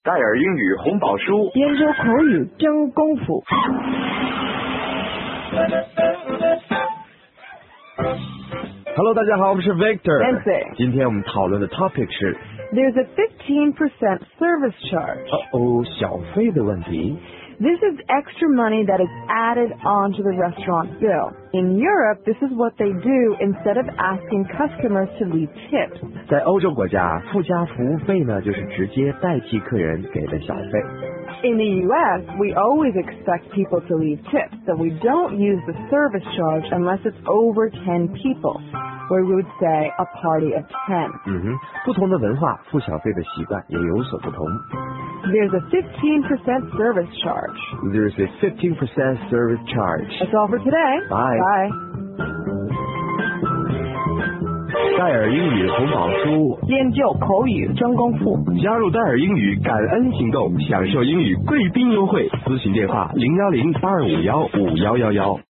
戴尔英语红宝书， 研究口语真功夫。 Hello， 大家好，我是 Victor。 今天我们讨论的 topic 是 There's a 15% service charge. 小费的问题。 This is extra money that is added onto the restaurant bill. In Europe, this is what they do instead of asking customers to leave tips. 在欧洲国家，附加服务费呢，就是直接代替客人给的小费。 In the U.S., we always expect people to leave tips, so we don't use the service charge unless it's over 10 people, where we would say a party of 10. 不同的文化，付小费的习惯也有所不同。 There's a 15% service charge. There's a 15% service charge. That's all for today. Bye. Bye. 戴尔英语红宝书， 研究口语真功夫。 加入戴尔英语感恩行动，享受英语贵宾优惠。咨询电话：010-8251-5111。